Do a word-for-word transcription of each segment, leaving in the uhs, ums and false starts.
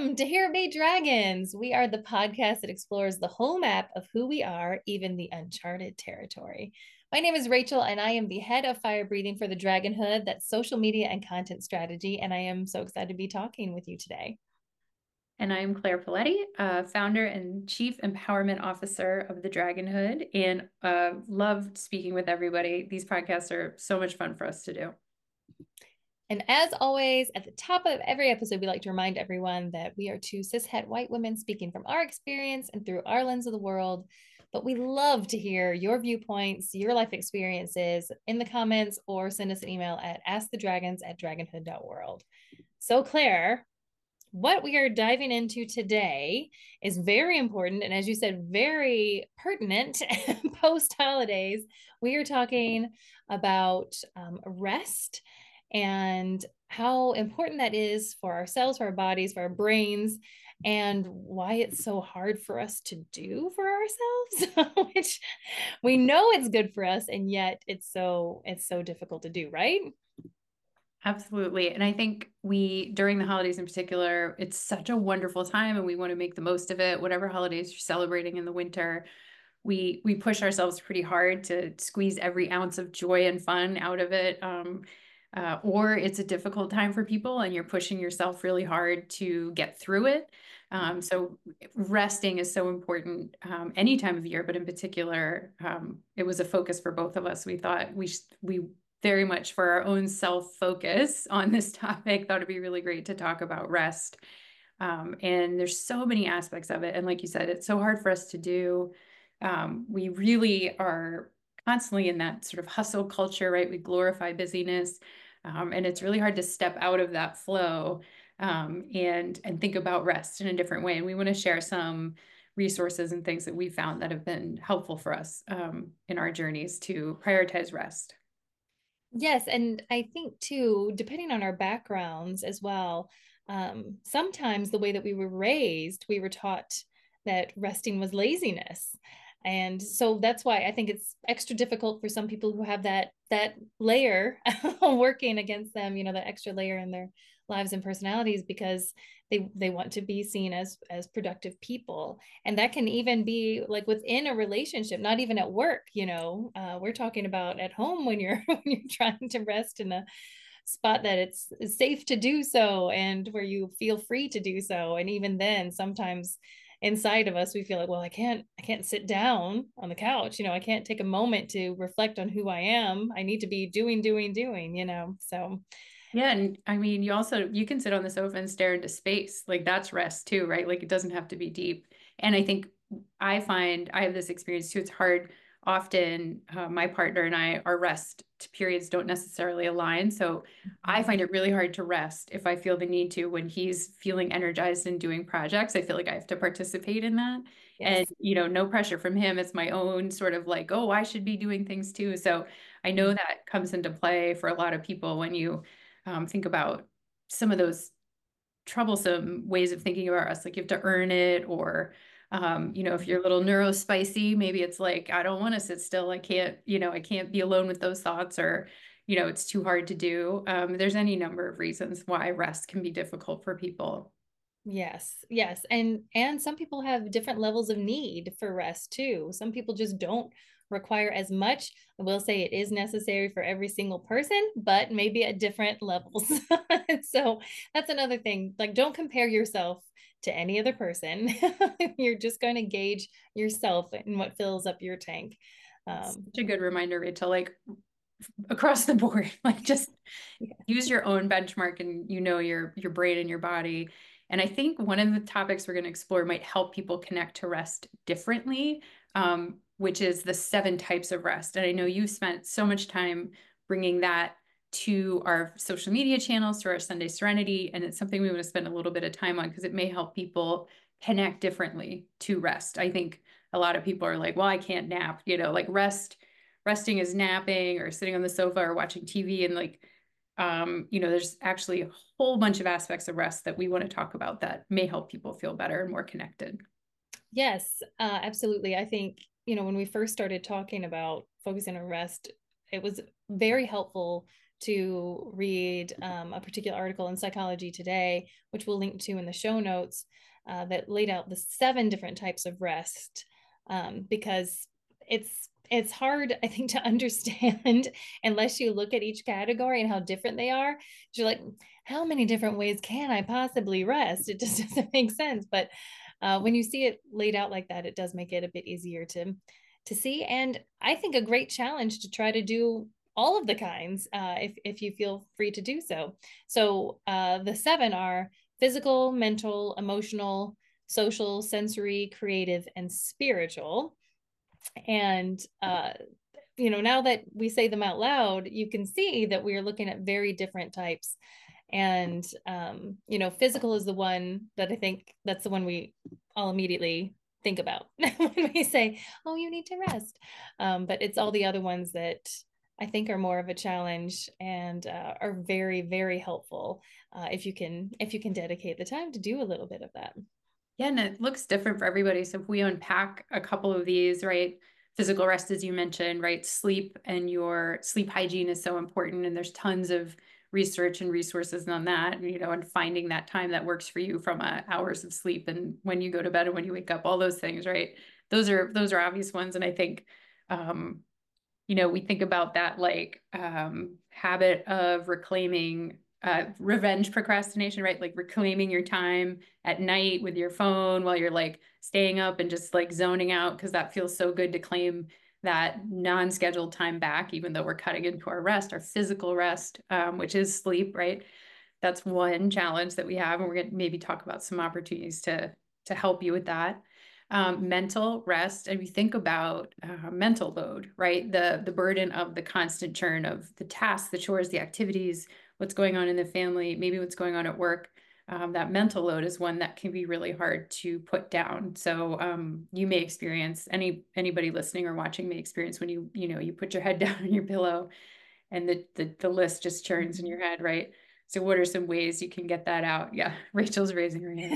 Welcome to Here Be Dragons. We are the podcast that explores the whole map of who we are, even the uncharted territory. My name is Rachel, and I am the head of fire breathing for the Dragonhood, that's social media and content strategy. And I am so excited to be talking with you today. And I'm Claire Paletti, uh, founder and chief empowerment officer of the Dragonhood, and uh, loved speaking with everybody. These podcasts are so much fun for us to do. And as always, at the top of every episode, we like to remind everyone that we are two cishet white women speaking from our experience and through our lens of the world. But we love to hear your viewpoints, your life experiences in the comments, or send us an email at askthedragons at dragonhood dot world. So, Claire, what we are diving into today is very important. And as you said, very pertinent post holidays. We are talking about um, rest and how important that is for ourselves, for our bodies, for our brains, and why it's so hard for us to do for ourselves, which we know it's good for us, and yet it's so it's so difficult to do, right? Absolutely. And I think we, during the holidays in particular, it's such a wonderful time and we want to make the most of it. Whatever holidays you're celebrating in the winter, we we push ourselves pretty hard to squeeze every ounce of joy and fun out of it. Um, uh, or it's a difficult time for people and you're pushing yourself really hard to get through it. Um, so resting is so important um, any time of year, but in particular, um, it was a focus for both of us. We thought we we very much for our own self-focus on this topic, thought it'd be really great to talk about rest. Um, and there's so many aspects of it. And like you said, it's so hard for us to do. Um, we really are constantly in that sort of hustle culture, right? We glorify busyness. Um, and it's really hard to step out of that flow um, and, and think about rest in a different way. And we want to share some resources and things that we found that have been helpful for us um, in our journeys to prioritize rest. Yes, and I think too, depending on our backgrounds as well, um, sometimes the way that we were raised, we were taught that resting was laziness. And so that's why I think it's extra difficult for some people who have that that layer working against them, you know, that extra layer in their lives and personalities, because they they want to be seen as as productive people. And that can even be like within a relationship, not even at work, you know. Uh, we're talking about at home when you're when you're trying to rest in a spot that it's safe to do so and where you feel free to do so. And even then, sometimes inside of us we feel like, well, i can't i can't sit down on the couch, you know, I can't take a moment to reflect on who I am. I need to be doing doing doing, you know. So Yeah, and I mean, you also you can sit on the sofa and stare into space. Like that's rest too, right? Like it doesn't have to be deep. And I think I find I have this experience too. It's hard often. Uh, my partner and I, our rest periods don't necessarily align. So I find it really hard to rest if I feel the need to when he's feeling energized and doing projects. I feel like I have to participate in that. And, yes. you know, no pressure from him. It's my own sort of like, oh, I should be doing things too. So I know that comes into play for a lot of people when you um, think about some of those troublesome ways of thinking about us, like you have to earn it, or um, you know, if you're a little neurospicy, maybe it's like, I don't want to sit still. I can't, you know, I can't be alone with those thoughts, or, you know, it's too hard to do. Um, there's any number of reasons why rest can be difficult for people. Yes, yes. And and some people have different levels of need for rest too. Some people just don't require as much. I will say it is necessary for every single person, but maybe at different levels. So that's another thing. Like, don't compare yourself to any other person. You're just going to gauge yourself and what fills up your tank. It's Um, such a good reminder, Rachel, like across the board, like just yeah. use your own benchmark and you know your your brain and your body. And I think one of the topics we're going to explore might help people connect to rest differently, um, which is the seven types of rest. And I know you've spent so much time bringing that to our social media channels, to our Sunday Serenity, and it's something we want to spend a little bit of time on because it may help people connect differently to rest. I think a lot of people are like, well, I can't nap, you know, like rest, resting is napping or sitting on the sofa or watching T V, and like um, you know, there's actually a whole bunch of aspects of rest that we want to talk about that may help people feel better and more connected. Yes, uh, absolutely. I think, you know, when we first started talking about focusing on rest, it was very helpful to read um, a particular article in Psychology Today, which we'll link to in the show notes, uh, that laid out the seven different types of rest, um, because it's it's hard, I think, to understand unless you look at each category and how different they are. You're like, how many different ways can I possibly rest? It just doesn't make sense. But uh, when you see it laid out like that, it does make it a bit easier to to see. And I think a great challenge to try to do all of the kinds, uh, if, if you feel free to do so. So uh, the seven are physical, mental, emotional, social, sensory, creative, and spiritual. And, uh, you know, now that we say them out loud, you can see that we are looking at very different types. And, um, you know, physical is the one that I think that's the one we all immediately think about when we say, oh, you need to rest. Um, but it's all the other ones that I think are more of a challenge and uh, are very, very helpful uh, if you can if you can dedicate the time to do a little bit of that. Yeah, and it looks different for everybody. So if we unpack a couple of these, right? Physical rest, as you mentioned, right? Sleep and your sleep hygiene is so important. And there's tons of research and resources on that, you know, and finding that time that works for you from uh, hours of sleep and when you go to bed and when you wake up, all those things, right? Those are, those are obvious ones. And I think, um, you know, we think about that like um, habit of reclaiming uh, revenge procrastination, right? Like reclaiming your time at night with your phone while you're like staying up and just like zoning out because that feels so good to claim that non-scheduled time back, even though we're cutting into our rest, our physical rest, um, which is sleep, right? That's one challenge that we have, and we're going to maybe talk about some opportunities to to help you with that. Um, mental rest, and we think about uh, mental load, right? The the burden of the constant churn of the tasks, the chores, the activities, what's going on in the family, maybe what's going on at work. Um, that mental load is one that can be really hard to put down. So um, you may experience, any anybody listening or watching may experience when you you know you put your head down on your pillow, and the the, the list just churns in your head, right? So what are some ways you can get that out? Yeah, Rachel's raising her hand.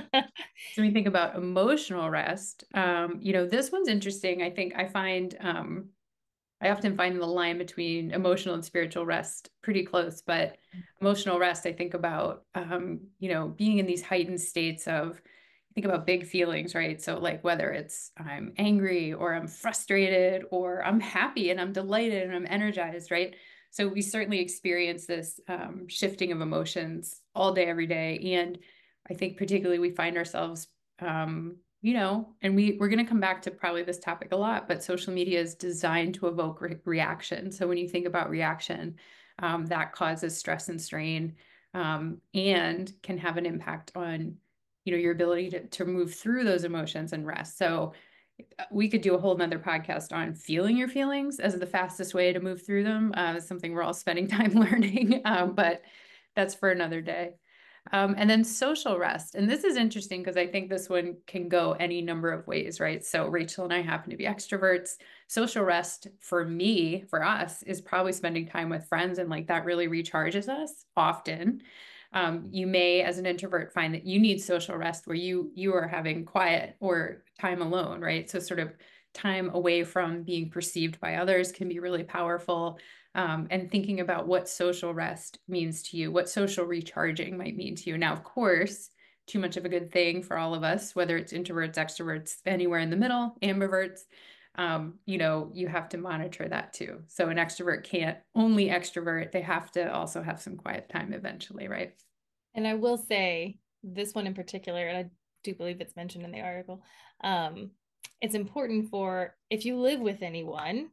So when we think about emotional rest, um, you know, this one's interesting. I think I find, um, I often find the line between emotional and spiritual rest pretty close, but emotional rest, I think about, um, you know, being in these heightened states of, think about big feelings, right? So like whether it's I'm angry or I'm frustrated or I'm happy and I'm delighted and I'm energized, right? So we certainly experience this um, shifting of emotions all day, every day. And I think particularly we find ourselves, um, you know, and we, we're going to come back to probably this topic a lot, but social media is designed to evoke re reaction. So when you think about reaction, um, that causes stress and strain, um, and can have an impact on, you know, your ability to, to move through those emotions and rest. So we could do a whole nother podcast on feeling your feelings as the fastest way to move through them. Uh, it's something we're all spending time learning, um, but that's for another day. Um, and then social rest. And this is interesting because I think this one can go any number of ways, right? So Rachel and I happen to be extroverts. Social rest for me, for us, is probably spending time with friends, and like that really recharges us often. Um, you may, as an introvert, find that you need social rest where you you are having quiet or time alone, right? So sort of time away from being perceived by others can be really powerful. Um, and thinking about what social rest means to you, what social recharging might mean to you. Now, of course, too much of a good thing for all of us, whether it's introverts, extroverts, anywhere in the middle, ambiverts, um, you know, you have to monitor that too. So an extrovert can't only extrovert, they have to also have some quiet time eventually, right? And I will say this one in particular, and I do believe it's mentioned in the article, um, it's important for if you live with anyone,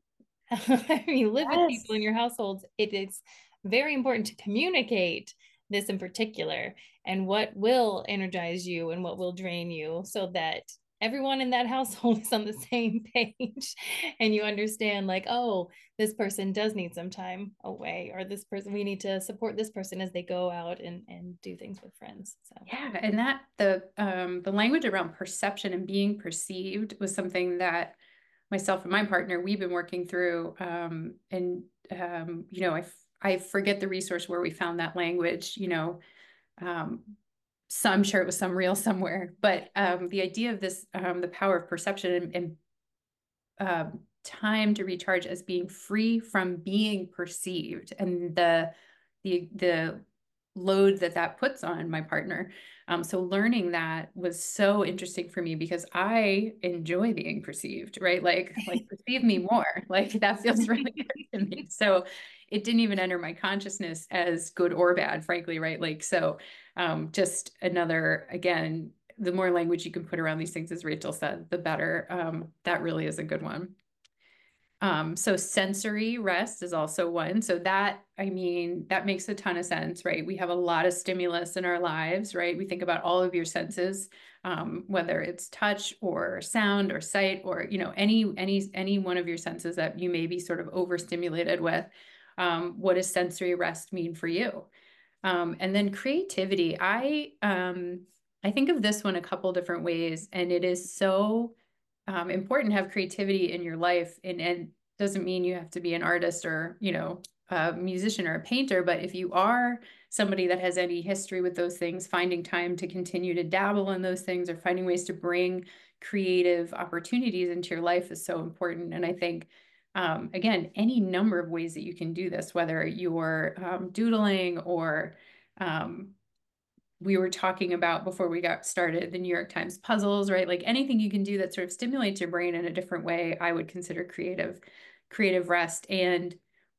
you live with Yes. people in your households, it is very important to communicate this in particular and what will energize you and what will drain you so that everyone in that household is on the same page and you understand like, oh, this person does need some time away, or this person, we need to support this person as they go out and, and do things with friends. So yeah, and that the um, the language around perception and being perceived was something that myself and my partner, we've been working through, um, and um, you know, I, I forget the resource where we found that language, you know, um, so I'm sure it was some reel somewhere, but um, the idea of this, um, the power of perception and, and um, time to recharge as being free from being perceived and the the the load that that puts on my partner. Um, so learning that was so interesting for me because I enjoy being perceived, right? Like, like perceive me more. Like that feels really good to me. So it didn't even enter my consciousness as good or bad, frankly, right? Like, so um, just another, again, the more language you can put around these things, as Rachel said, the better. Um, that really is a good one. Um, so sensory rest is also one. So that, I mean, that makes a ton of sense, right? We have a lot of stimulus in our lives, right? We think about all of your senses, um, whether it's touch or sound or sight or, you know, any, any, any one of your senses that you may be sort of overstimulated with. Um, what does sensory rest mean for you? Um, and then creativity. I, um, I think of this one a couple different ways, and it is so um, important to have creativity in your life. And, and doesn't mean you have to be an artist or, you know, a musician or a painter, but if you are somebody that has any history with those things, finding time to continue to dabble in those things or finding ways to bring creative opportunities into your life is so important. And I think, um, again, any number of ways that you can do this, whether you're um, doodling or um, we were talking about before we got started, the New York Times puzzles, right? Like anything you can do that sort of stimulates your brain in a different way, I would consider creative, creative rest. And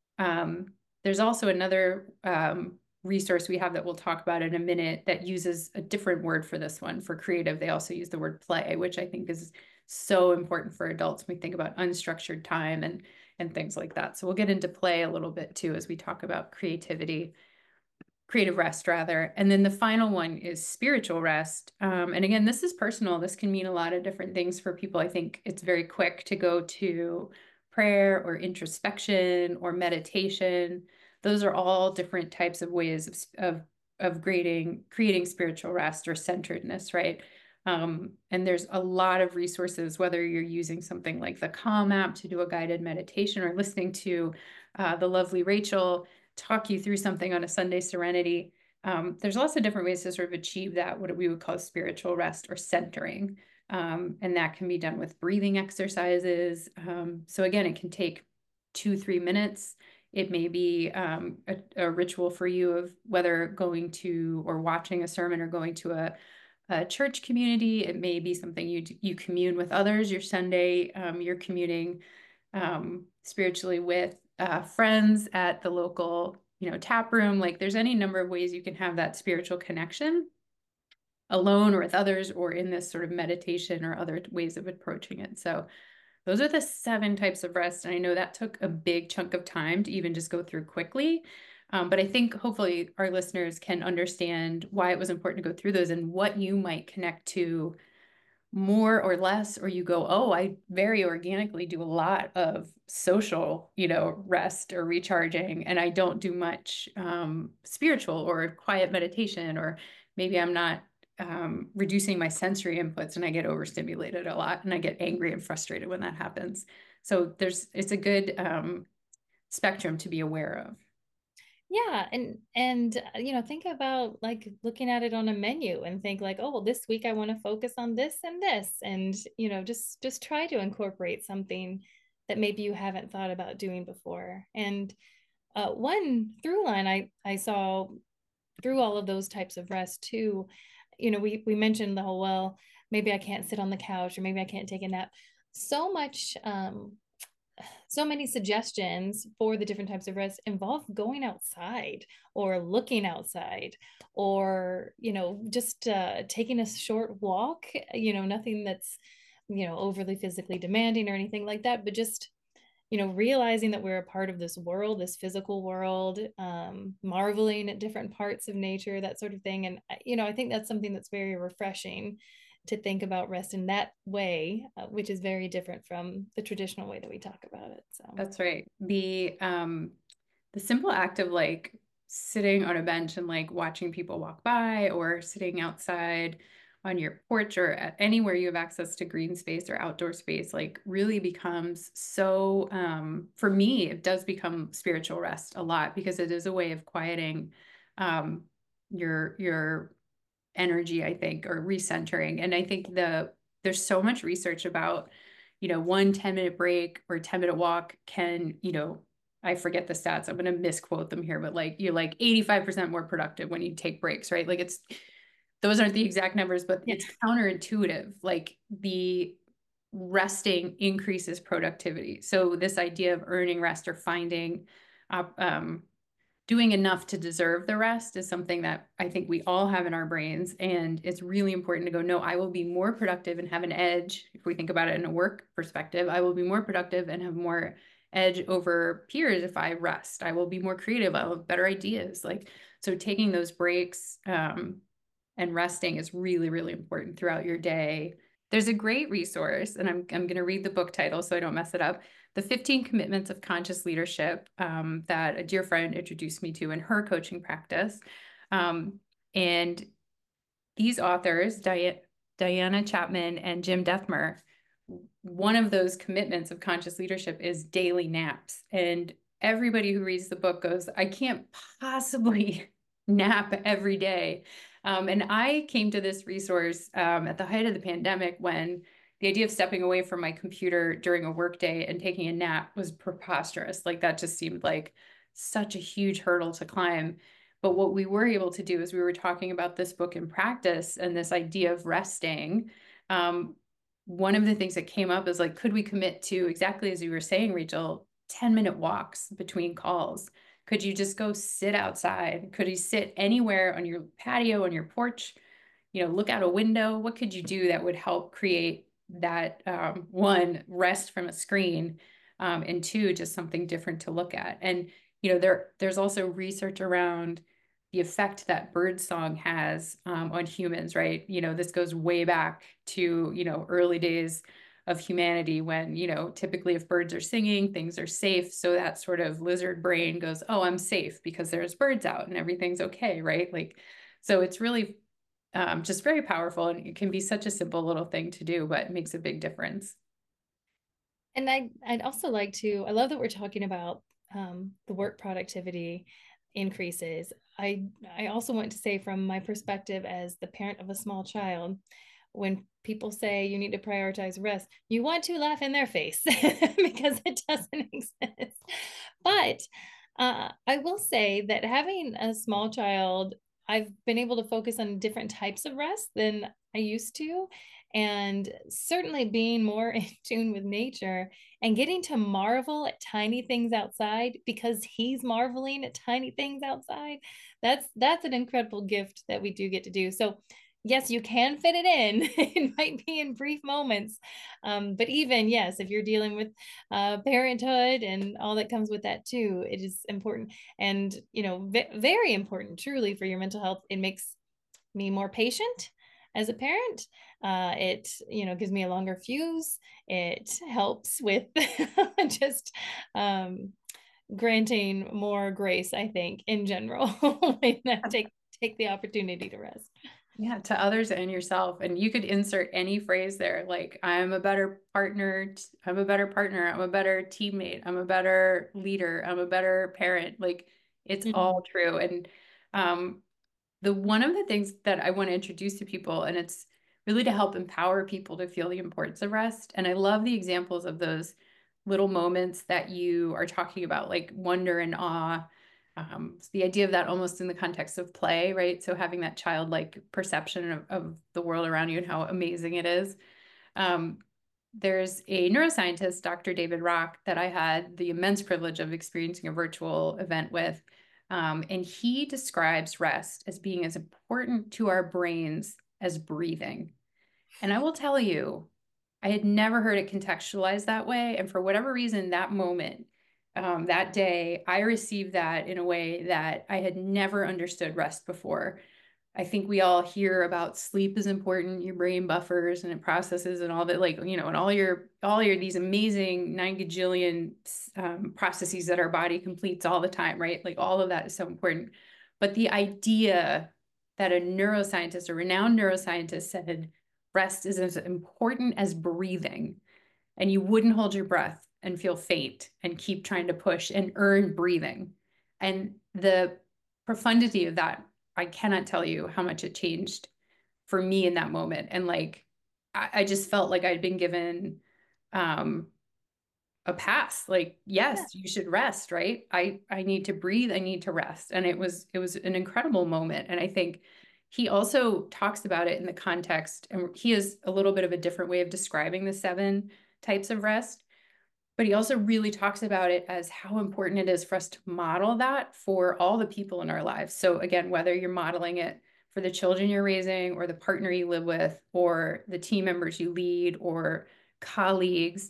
um, there's also another um, resource we have that we'll talk about in a minute that uses a different word for this one. For creative, they also use the word play, which I think is so important for adults when we think about unstructured time and and things like that. So we'll get into play a little bit too as we talk about creativity. Creative rest rather. And then the final one is spiritual rest. Um, and again, this is personal. This can mean a lot of different things for people. I think it's very quick to go to prayer or introspection or meditation. Those are all different types of ways of, of, of creating, creating spiritual rest or centeredness, right? Um, and there's a lot of resources, whether you're using something like the Calm app to do a guided meditation or listening to uh, the lovely Rachel talk you through something on a Sunday Serenity. Um, there's lots of different ways to sort of achieve that, what we would call spiritual rest or centering. Um, and that can be done with breathing exercises. Um, so again, it can take two, three minutes. It may be um, a, a ritual for you of whether going to or watching a sermon or going to a, a church community. It may be something you you commune with others. Your Sunday, um, you're communing um, spiritually with uh, friends at the local, you know, tap room. Like there's any number of ways you can have that spiritual connection alone or with others or in this sort of meditation or other ways of approaching it. So those are the seven types of rest. And I know that took a big chunk of time to even just go through quickly. Um, but I think hopefully our listeners can understand why it was important to go through those and what you might connect to more or less, or you go, oh, I very organically do a lot of social, you know, rest or recharging, and I don't do much um, spiritual or quiet meditation, or maybe I'm not um, reducing my sensory inputs and I get overstimulated a lot and I get angry and frustrated when that happens. So there's, it's a good um, spectrum to be aware of. Yeah, and and uh, you know, think about like looking at it on a menu and think like, oh, well, this week I want to focus on this and this, and you know, just just try to incorporate something that maybe you haven't thought about doing before. And uh, one through line I I saw through all of those types of rest too, you know, we we mentioned the whole, well, maybe I can't sit on the couch or maybe I can't take a nap. So much um so many suggestions for the different types of rest involve going outside or looking outside or you know just uh, taking a short walk, you know nothing that's you know overly physically demanding or anything like that, but just you know realizing that we're a part of this world, this physical world, um, marveling at different parts of nature, that sort of thing. And you know I think that's something that's very refreshing, to think about rest in that way, uh, which is very different from the traditional way that we talk about it. So That's right. The um the simple act of like sitting on a bench and like watching people walk by or sitting outside on your porch or at anywhere you have access to green space or outdoor space like really becomes so um for me it does become spiritual rest a lot because it is a way of quieting um your your energy, I think, or recentering. And I think the there's so much research about you know, one ten minute break or ten minute walk can, you know, I forget the stats. I'm going to misquote them here, but like you're like eighty-five percent more productive when you take breaks, right? Like it's, those aren't the exact numbers, but Yeah. it's counterintuitive. Like the resting increases productivity. So this idea of earning rest or finding, uh, um, doing enough to deserve the rest is something that I think we all have in our brains. And it's really important to go, no, I will be more productive and have an edge. If we think about it in a work perspective, I will be more productive and have more edge over peers if I rest. I will be more creative. I'll have better ideas. Like, so taking those breaks um, and resting is really, really important throughout your day. There's a great resource, and I'm, I'm going to read the book title so I don't mess it up. The fifteen Commitments of Conscious Leadership um, that a dear friend introduced me to in her coaching practice. Um, and these authors, Di- Diana Chapman and Jim Dethmer, one of those commitments of conscious leadership is daily naps. And everybody who reads the book goes, I can't possibly nap every day. Um, and I came to this resource um, at the height of the pandemic when the idea of stepping away from my computer during a workday and taking a nap was preposterous. Like that just seemed like such a huge hurdle to climb. But what we were able to do is we were talking about this book in practice and this idea of resting. Um, one of the things that came up is like, could we commit to exactly as you were saying, Rachel, ten minute walks between calls? Could you just go sit outside? Could you sit anywhere on your patio, on your porch, you know, look out a window? What could you do that would help create that um, one, rest from a screen, um, and two, just something different to look at? And, you know, there there's also research around the effect that birdsong has um, on humans, right? You know, this goes way back to, you know, early days of humanity when, you know, typically if birds are singing, things are safe. So that sort of lizard brain goes, oh, I'm safe because there's birds out and everything's okay, right? Like, so it's really um, just very powerful, and it can be such a simple little thing to do, but it makes a big difference. And I, I'd also like to, I love that we're talking about um, the work productivity increases. I, I also want to say from my perspective as the parent of a small child, when people say you need to prioritize rest, you want to laugh in their face because it doesn't exist. But uh, I will say that having a small child, I've been able to focus on different types of rest than I used to. And certainly being more in tune with nature and getting to marvel at tiny things outside because he's marveling at tiny things outside. That's that's an incredible gift that we do get to do. So yes, you can fit it in. It might be in brief moments. Um, but even, yes, if you're dealing with uh, parenthood and all that comes with that too, it is important. And, you know, v- very important, truly, for your mental health. It makes me more patient as a parent. Uh, it, you know, gives me a longer fuse. It helps with just um, granting more grace, I think, in general, when I take take the opportunity to rest. Yeah, to others and yourself. And you could insert any phrase there, like, I'm a better partner, I'm a better partner, I'm a better teammate, I'm a better leader, I'm a better parent. Like, it's Mhm. all true. And um, the one of the things that I want to introduce to people, and it's really to help empower people to feel the importance of rest. And I love the examples of those little moments that you are talking about, like wonder and awe. Um, so the idea of that almost in the context of play, right? So having that childlike perception of, of the world around you and how amazing it is. Um, there's a neuroscientist, Doctor David Rock, that I had the immense privilege of experiencing a virtual event with. Um, and he describes rest as being as important to our brains as breathing. And I will tell you, I had never heard it contextualized that way. And for whatever reason, that moment, um, that day, I received that in a way that I had never understood rest before. I think we all hear about sleep is important, your brain buffers and it processes and all that, like, you know, and all your, all your, these amazing nine gajillion um, processes that our body completes all the time, right? Like all of that is so important. But the idea that a neuroscientist, a renowned neuroscientist said, rest is as important as breathing, and you wouldn't hold your breath and feel faint and keep trying to push and earn breathing. And the profundity of that, I cannot tell you how much it changed for me in that moment. And like, I, I just felt like I'd been given um, a pass. Like, Yeah. yes, you should rest, right? I, I need to breathe. I need to rest. And it was, it was an incredible moment. And I think he also talks about it in the context, and he has a little bit of a different way of describing the seven types of rest. But he also really talks about it as how important it is for us to model that for all the people in our lives. So again, whether you're modeling it for the children you're raising or the partner you live with or the team members you lead or colleagues,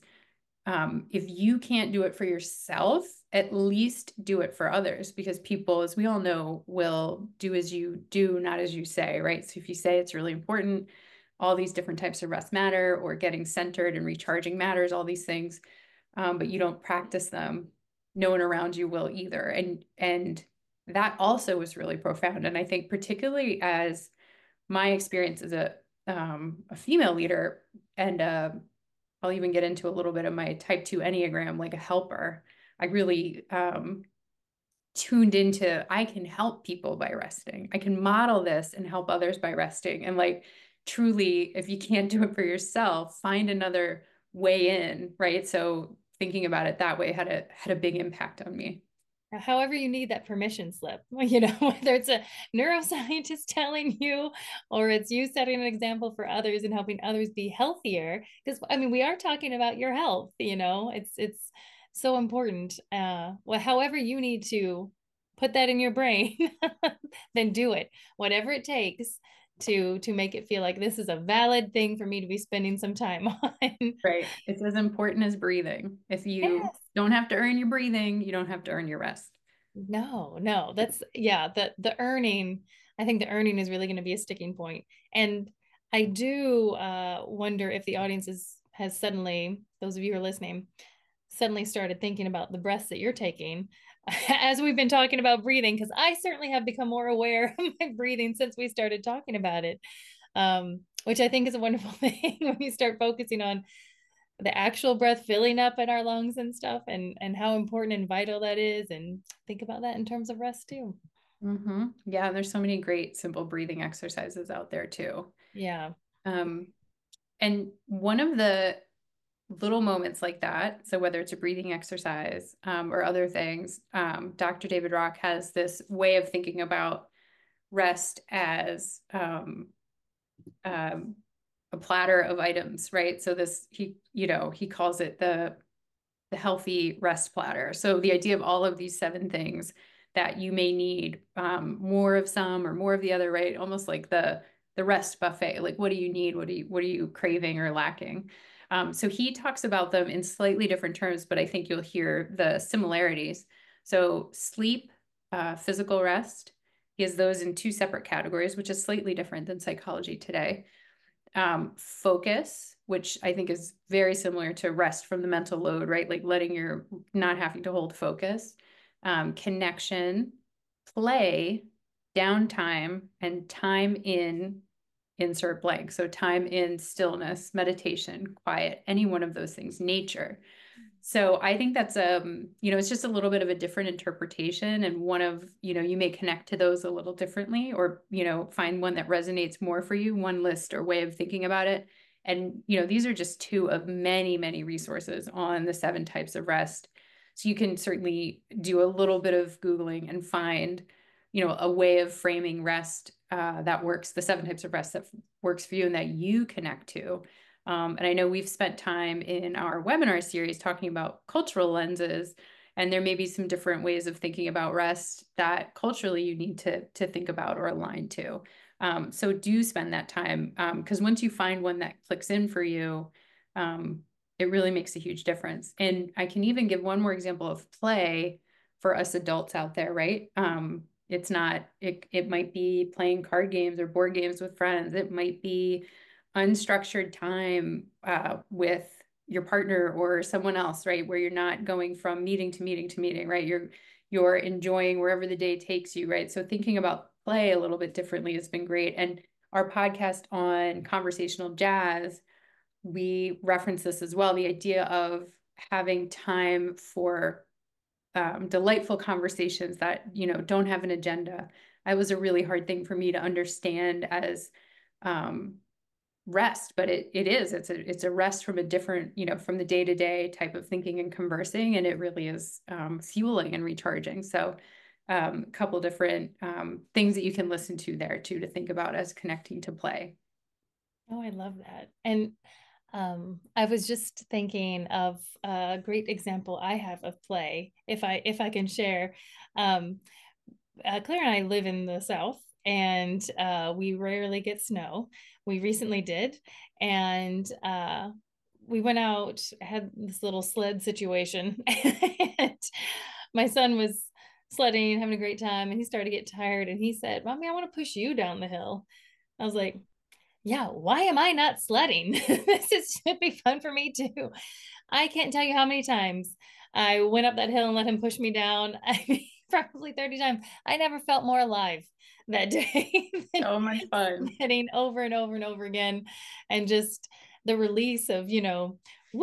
um, if you can't do it for yourself, at least do it for others, because people, as we all know, will do as you do, not as you say, right? So if you say it's really important, all these different types of rest matter, or getting centered and recharging matters, all these things, um, but you don't practice them, no one around you will either. And and that also was really profound. And I think particularly as my experience as a um, a female leader, and uh, I'll even get into a little bit of my type two Enneagram, like a helper. I really um, tuned into, I can help people by resting. I can model this and help others by resting. And like, truly, if you can't do it for yourself, find another way in, right? So thinking about it that way had a had a big impact on me. However you need that permission slip, you know, whether it's a neuroscientist telling you or it's you setting an example for others and helping others be healthier. Because I mean, we are talking about your health, you know, it's it's so important. Uh well, however you need to put that in your brain, then do it. Whatever it takes to to make it feel like this is a valid thing for me to be spending some time on. Right. It's as important as breathing. If you Yes. don't have to earn your breathing, you don't have to earn your rest. No, no, that's yeah, the the earning, I think the earning is really going to be a sticking point. And I do uh wonder if the audience is has suddenly, those of you who are listening, suddenly started thinking about the breaths that you're taking as we've been talking about breathing, because I certainly have become more aware of my breathing since we started talking about it. Um, which I think is a wonderful thing when you start focusing on the actual breath filling up in our lungs and stuff, and and how important and vital that is, and think about that in terms of rest too. Mm-hmm. Yeah, there's so many great simple breathing exercises out there too. Yeah. Um, and one of the little moments like that, so whether it's a breathing exercise um, or other things, um, Doctor David Rock has this way of thinking about rest as um, um, a platter of items, right? So this, he, you know, he calls it the the healthy rest platter. So the idea of all of these seven things that you may need, um, more of some or more of the other, right? Almost like the the rest buffet. Like, what do you need? What do you what are you craving or lacking? Um, so he talks about them in slightly different terms, but I think you'll hear the similarities. So sleep, uh, physical rest, he has those in two separate categories, which is slightly different than psychology today. Um, focus, which I think is very similar to rest from the mental load, right? Like letting your, not having to hold focus. Um, connection, play, downtime, and time in insert blank. So time in stillness, meditation, quiet, any one of those things, nature. So I think that's um, you know, it's just a little bit of a different interpretation, and one of, you know, you may connect to those a little differently, or, you know, find one that resonates more for you, one list or way of thinking about it. And, you know, these are just two of many, many resources on the seven types of rest. So you can certainly do a little bit of Googling and find, you know, a way of framing rest uh, that works, the seven types of rest that works for you and that you connect to. Um, and I know we've spent time in our webinar series talking about cultural lenses, and there may be some different ways of thinking about rest that culturally you need to, to think about or align to. Um, so do spend that time, because um, once you find one that clicks in for you, um, it really makes a huge difference. And I can even give one more example of play for us adults out there, right? Um, it's not, it, it might be playing card games or board games with friends. It might be unstructured time uh, with your partner or someone else, right? Where you're not going from meeting to meeting to meeting, right? You're you're enjoying wherever the day takes you, right? So thinking about play a little bit differently has been great. And our podcast on conversational jazz, we reference this as well, the idea of having time for um, delightful conversations that, you know, don't have an agenda. That was a really hard thing for me to understand as um, rest, but it it is. It's a it's a rest from a different, you know, from the day-to-day type of thinking and conversing, and it really is um, fueling and recharging. So um, a couple different um, things that you can listen to there too to think about as connecting to play. Oh, I love that. And um, I was just thinking of a great example I have of play, if I if I can share. Um, uh, Claire and I live in the South, and uh, we rarely get snow. We recently did, and uh, we went out, had this little sled situation, and my son was sledding, having a great time, and he started to get tired, and he said, "Mommy, I want to push you down the hill." I was like, yeah, why am I not sledding? This is, should be fun for me too. I can't tell you how many times I went up that hill and let him push me down. I mean, probably thirty times. I never felt more alive that day than So much fun. sledding over and over and over again. And just the release of, you know,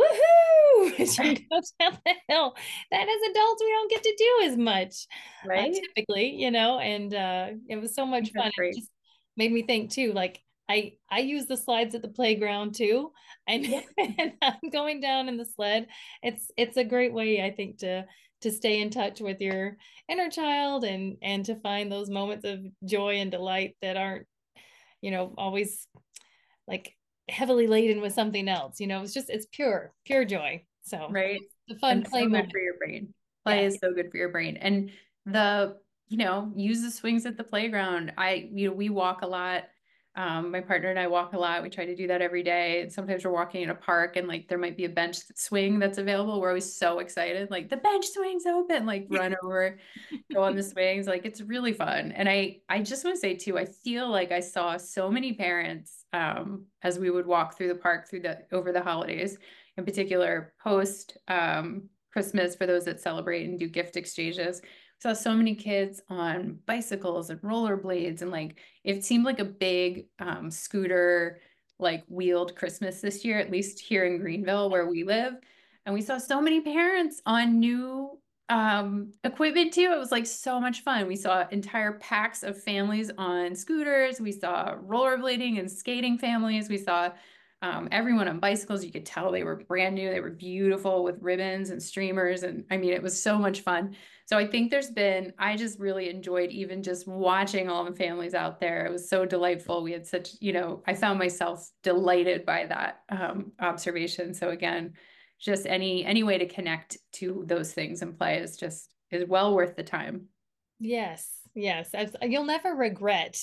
woohoo, as you go down the hill. That as adults, we don't get to do as much uh, Right? typically, you know, and uh, it was so I much think fun. that's It great. just made me think too, like, I I use the slides at the playground too, and, Yeah. and I'm going down in the sled. It's it's a great way, I think, to to stay in touch with your inner child, and and to find those moments of joy and delight that aren't, you know, always like heavily laden with something else. You know, it's just it's pure pure joy. So Right. the fun And play so good moment. for your brain. Play Yes. is so good for your brain. And the, you know, use the swings at the playground. I, you know, we walk a lot. Um, my partner and I walk a lot. We try to do that every day. And sometimes we're walking in a park and like there might be a bench swing that's available. We're always so excited, like the bench swing's open, like run over, go on the swings. Like it's really fun. And I I just want to say too, I feel like I saw so many parents um as we would walk through the park through the over the holidays, in particular post um Christmas for those that celebrate and do gift exchanges. Saw so many kids on bicycles and rollerblades, and like it seemed like a big um, scooter like wheeled Christmas this year, at least here in Greenville where we live. And we saw so many parents on new um, equipment too. It was like so much fun. We saw entire packs of families on scooters. We saw rollerblading and skating families. We saw um, everyone on bicycles. You could tell they were brand new. They were beautiful with ribbons and streamers. And I mean, it was so much fun. So I think there's been, I just really enjoyed even just watching all the families out there. It was so delightful. We had such, you know, I found myself delighted by that um, observation. So again, just any any way to connect to those things and play is just is well worth the time. Yes, yes. Abs- You'll never regret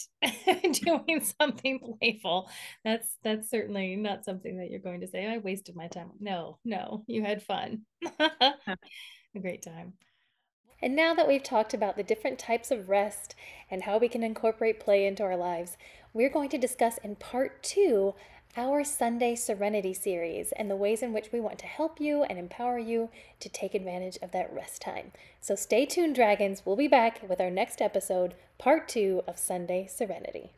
doing something playful. That's that's certainly not something that you're going to say, I wasted my time. No, no, you had fun. A great time. And now that we've talked about the different types of rest and how we can incorporate play into our lives, we're going to discuss in part two our Sunday Serenity series and the ways in which we want to help you and empower you to take advantage of that rest time. So stay tuned, dragons. We'll be back with our next episode, part two of Sunday Serenity.